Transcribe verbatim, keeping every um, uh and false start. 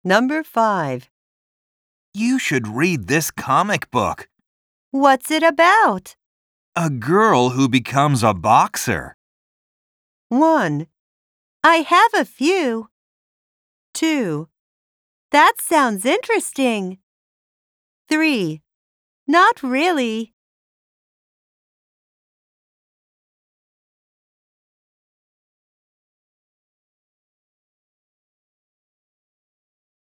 Number five. You should read this comic book. What's it about? A girl who becomes a boxer. one. I have a few. two. That sounds interesting. three. Not really.